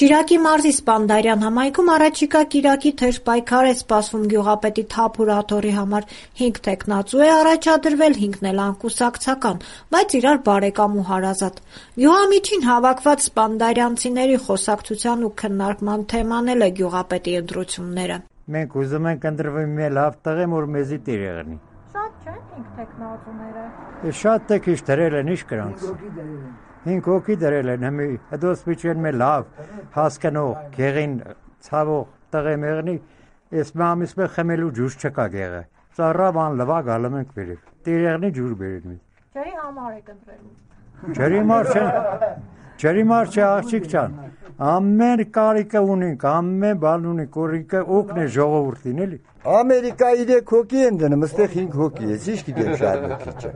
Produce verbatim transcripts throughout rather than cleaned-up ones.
Շիրակի մարզի Սպանդարյան համայնքում առաջիկա կիրակի թեժ պայքար է սպասվում գյուղապետի Թափուր աթոռի համար։ Հինգ թեկնածու է առաջադրվել, հինգն էլ անկուսակցական, բայց իրար բարեկամ ու հարազատ։ Գյուղամիջին հավաքված սպանդարյանցիների խոսակցության ու քննարկման թեման էլ է գյուղապետի ընտրությունները։ Մենք ուզում ենք ընտրվենք մի լավ տեղ, որ մեզի տեղ եղնի։ Շատ չեն հինգ թեկնածուները։ Շատ տեղ դրել են, ինչ կրանց։ Հինգ հոգի դրել են, հիմի հետոս միջեն մի լավ հասկանող, գեղին ցավող տղե մեղնի, ես մամիս մե խմելու ջուր չկա գեղը։ Ծառավան լվա գալում ենք վերև։ Տերեղնի ջուր բերում։ Ջրի համար եք ընտրելու։ Ջրի մարդ չէ, ջրի մարդ չէ աղջիկ ջան։ Ամեն կարիքը ունենք, ամեն բան ունենք, կորիկը օգն է ժողովրդին էլի։ Ամերիկայի երեք հոգի են դնում, այստեղ հինգ հոգի է, ինչ գիտեմ շատ հոգի չէ։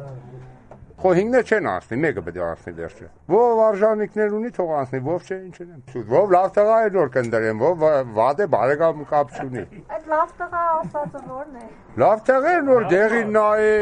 Խո հինգը չեն ասնի, մեկը պետք է ասնի դեռ։ Ով արժանինքներ ունի, թող ասնի, ով չէ, ինչ են։ Ով լավ տղա է նոր կնդրեն, ով վատ է բարեկամ կապ չունի։ Այդ լավ տղա ասածը ո՞րն է։ Լավ տղա է նոր դեղին նա է,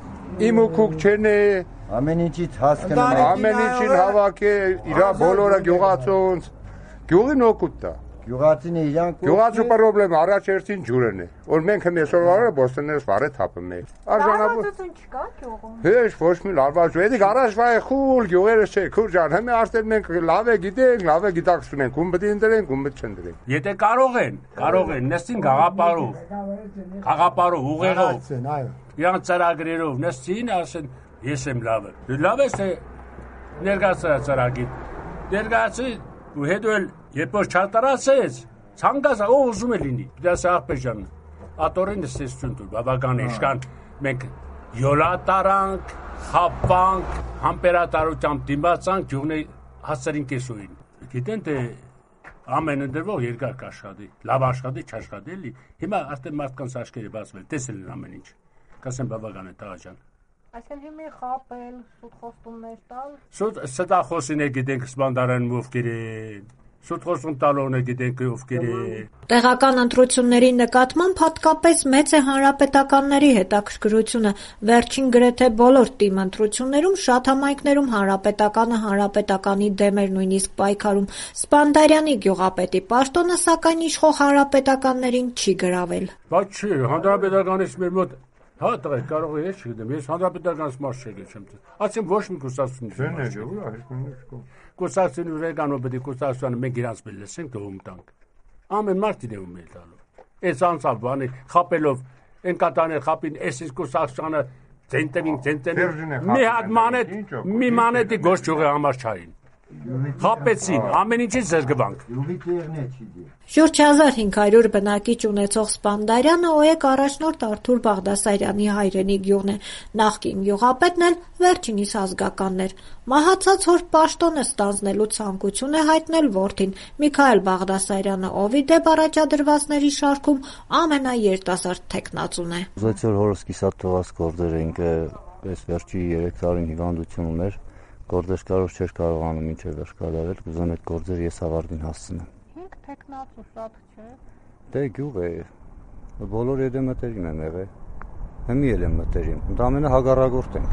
իմ ու քուք չեն է։ Ամեն ինչից հասկանում է։ Ամեն ինչին հավաք է, իրա բոլորը գյուղացոնց, գյուղին օգուտ տա։ Գյուղացին իրանք Գյուղացու պրոբլեմ առաջերտին ջուրն է։ Որ մենք հմեսօր վարը բոստներս վարը թափում է։ Արժանապատվություն չկա գյուղում։ Հեշ ոչ մի լարվածու։ Էդիկ առաջվա է խուլ գյուղերը չէ, քուր ջան, հիմա արդեն մենք լավ է գիտենք, լավ է գիտակցում ենք, ում պետք է ընտրենք, ում պետք չընտրենք։ Եթե կարող են, կարող են նստին գաղապարով, գաղապարով ուղեղով, իրանք ծրագրերով նստին, ասեն ես եմ լավը։ Լավ է թե ներկայացրա ծրագիր։ Ներկայացի ու հետո էլ երբ որ չատարածես, ցանկացա ով ուզում է լինի։ Դասա աղբեր ջան, աթոռին նստեցություն դու բավական է, իշքան մենք յոլա տարանք, խապանք, համբերատարությամբ դիմացանք գյուղնի հասցրին կեսուին։ Գիտեն թե ամեն ընդրվող երկար կաշխատի, լավ աշխատի, չաշխատի էլի։ Հիմա արդեն մարդկանց աչքերը բացվել, տեսել են ամեն ինչ։ Կասեմ բավական է տղա ջան։ Այսինքն հիմի խապել, սուտ խոստումներ տալ։ Սուտ ստախոսին է գիտենք Սպանդարանում ովքեր են։ Սուտ խոսում տալոն է գիտենք ովքեր են։ Տեղական ընտրությունների նկատմամբ հատկապես մեծ է հանրապետականների հետաքրքրությունը։ Վերջին գրեթե բոլոր թիմ ընտրություններում շատ համայնքներում հանրապետականը հանրապետականի դեմ էր նույնիսկ պայքարում։ Սպանդարյանի գյուղապետի պաշտոնը սակայն իշխող հանրապետականներին չի գրավել։ Բայց չի, հանրապետականից մեր մոտ հա տղեկ կարող է ես չգիտեմ, ես հանրապետականից մարդ չեմ։ Ասեմ ոչ մի կուսակցություն չեմ։ Կուսակցություն ուրեկանով պետք է կուսակցությանը մենք իրանց մեր լսենք դողում տանք։ Ամեն մարդին է ում էլ տալու։ Այս անցավ բանի խապելով են կատաներ խապին այս իսկ կուսակցությանը ցենտերին ցենտերին մի հատ մանետ մի մանետի գործ ճյուղի համար չային։ Խապեցին, ամեն ինչից զրկվանք։ Շուրջ հազար հինգ հարյուր բնակիչ ունեցող Սպանդարյանը ՕԵԿ առաջնորդ Արթուր Բաղդասարյանի հայրենի գյուղն է, նախկին գյուղապետն էլ վերջինիս ազգականն էր։ Մահացած հոր պաշտոնը ստանձնելու ցանկություն է հայտնել որդին Միքայել Բաղդասարյանը, ով ի դեպ առաջադրվածների շարքում ամենաերիտասարդ թեկնածուն է։ Ուզեցի որ հորս կիսաթողած գործեր ենք, այս վերջի երեք տարին հիվանդություն ուներ, գործեր կարող չէր կարողանում մինչև վերջ կատարել, կուզեմ այդ գործերը ես ավարտին հասցնեմ։ Հինգ թեկնածու շատ չէ։ Դե գյուղ է, բոլոր եթե մտերիմ եմ եղել, հիմի էլ եմ մտերիմ, ընդամենը հակառակորդ ենք։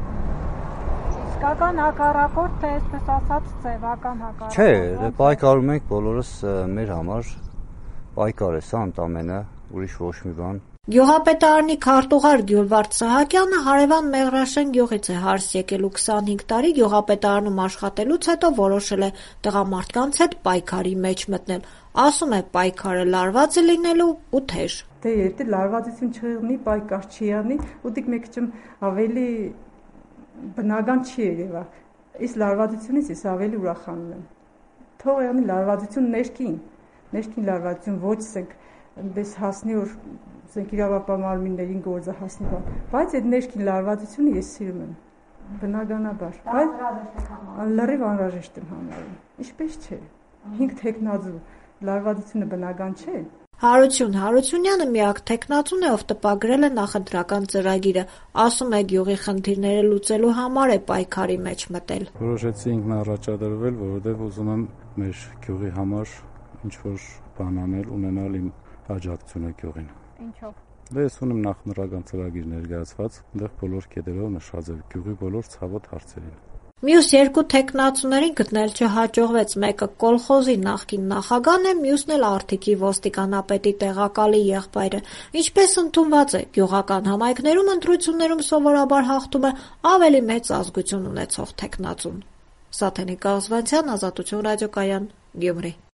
Իսկական հակառակորդ թե այսպես ասած ձևական հակառակորդ։ Չէ, դե պայքարում ենք բոլորս մեր համար, պայքար է սա ընդամենը, ուրիշ ոչ մի բան։ Գյուղապետարանի քարտուղար Գյուլվարդ Սահակյանը հարևան Մեղրաշեն գյուղից է հարս եկել ու քսանհինգ տարի գյուղապետարանում աշխատելուց հետո որոշել է տղամարդկանց հետ պայքարի մեջ մտնել։ Ասում է պայքարը լարված է լինելու ու թեժ։ Դե եթե լարվածություն չեղնի, պայքար չի անի, ուտիկ մեկ չեմ ավելի բնական չի երևա։ Իսկ լարվածությունից ես ավելի ուրախանում եմ։ Թող անի լարվածություն ներքին, ներքին լարվածություն ոչ սենք այնպես հասնի որ սենք իրավապահարմիններին գործը հասնի բան, բայց այդ ներքին լարվածությունը ես սիրում եմ, բնականաբար, բայց լրիվ անհրաժեշտ եմ համարում, ինչպես չէ, հինգ թեկնածու լարվածությունը բնական չէ։ Հարություն Հարությունյանը միակ թեկնածուն է, ով տպագրել է նախընտրական ծրագիրը, ասում է գյուղի խնդիրները լուծելու համար է պայքարի մեջ մտել։ Որոշեցի ինքն առաջադրվել, որովհետև ուզում եմ մեր գյուղի համար ինչ-որ բան անել, ունենալ իմ աջակցությունը գյուղին։ Ինչով։ Դե ես ունեմ նախընտրական ծրագիր ներկայացված, այնտեղ բոլոր կետերով նշված է գյուղի բոլոր ցավոտ հարցերին։ Մյուս երկու թեկնածուներին գտնել չհաջողվեց, մեկը կոլխոզի նախկին նախագահն է, մյուսն էլ Արթիկի ոստիկանապետի տեղակալի եղբայրը։ Ինչպես ընդունված է, գյուղական համայնքներում ընտրություններում սովորաբար հաղթում է ավելի մեծ ազգություն ունեցող թեկնածուն։ Սաթենիկ Կազվանցյան, Ազատություն ռադիոկայան, Գյումրի։